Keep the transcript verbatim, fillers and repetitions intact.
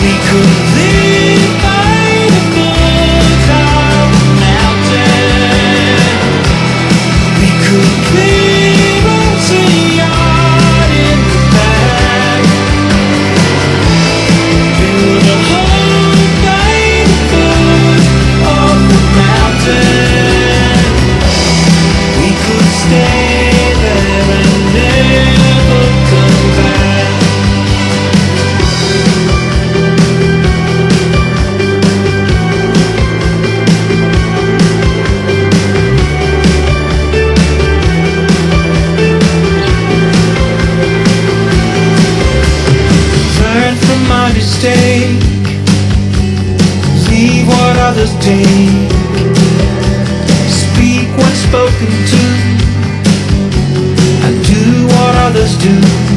We could live by the foot of the mountain. We could live as a yacht in the back. Build a home by the foot of the mountain. We could stay there and never come back. Learn from my mistake. Leave what others take. Speak what's spoken to, and do what others do.